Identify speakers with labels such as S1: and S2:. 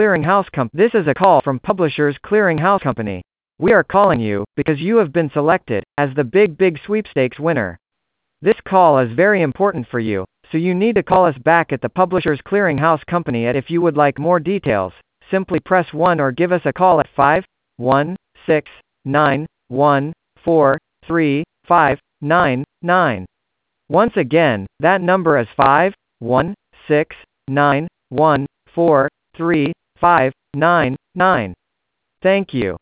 S1: Clearing House Company. This is a call from Publishers Clearing House Company. We are calling you because you have been selected as the Big Sweepstakes winner. This call is very important for you, so you need to call us back at the Publishers Clearing House Company. If you would like more details, simply press 1 or give us a call at 51691435599. Once again, that number is 51691435599. Thank you.